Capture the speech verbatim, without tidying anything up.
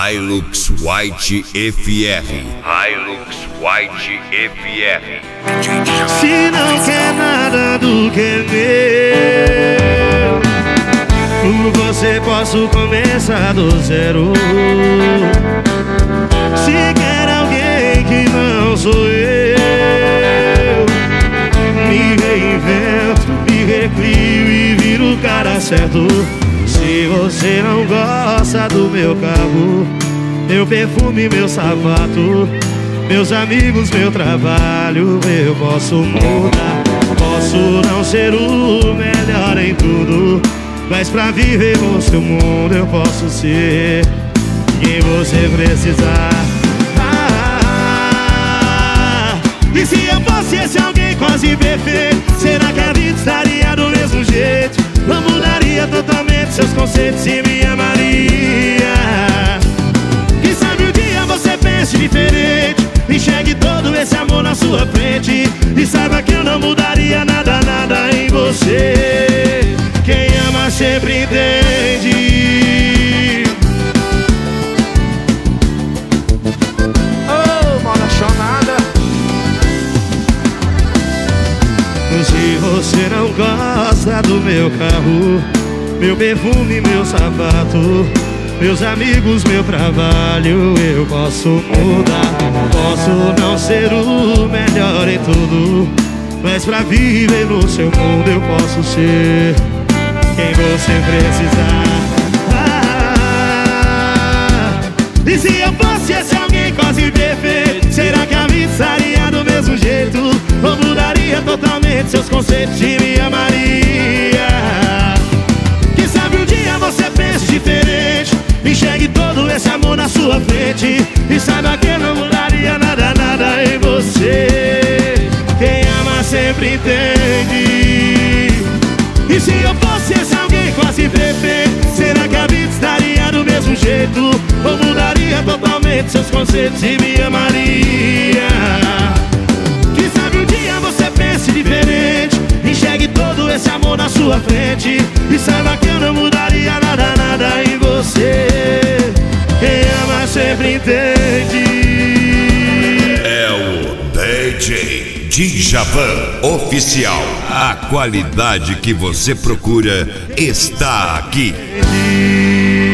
Hilux White F R. Hilux White F R. Se não quer nada do que é meu, por você posso começar do zero. Se quer alguém que não sou eu, me reinvento, me recrio e viro o cara certo. Se você não gosta do meu carro, meu perfume, meu sapato, meus amigos, meu trabalho, eu posso mudar. Posso não ser o melhor em tudo, mas pra viver no seu mundo eu posso ser quem você precisar. Ah, e se eu fosse esse alguém quase perfeito, será que a vida estaria do mesmo jeito? Não mudaria totalmente seus conceitos e me amaria. Quem sabe um dia você pense diferente, enxergue todo esse amor na sua frente e saiba que eu não mudaria nada, nada em você. Quem ama sempre entende. Oh, mal apaixonada. Se você não gosta do meu carro, meu perfume, meu sapato, meus amigos, meu trabalho, eu posso mudar. Posso não ser o melhor em tudo, mas pra viver no seu mundo eu posso ser quem você precisar. Ah, e se eu fosse esse alguém quase perfeito, será que a vida estaria do mesmo jeito? Ou mudaria totalmente seus conceitos e me amaria? Quem sabe um dia você pense diferente, enxergue todo esse amor na sua frente e saiba que eu não mudaria nada, nada em você. Quem ama sempre entende. E se eu fosse esse alguém quase perfeito, será que a vida estaria do mesmo jeito? Ou mudaria totalmente seus conceitos e me amaria? Quem sabe um dia você pense diferente, enxergue todo esse amor na sua frente e saiba que eu não mudaria nada, nada em você. Quem ama sempre entende. É o D J Djavan Oficial. A qualidade que você procura está aqui.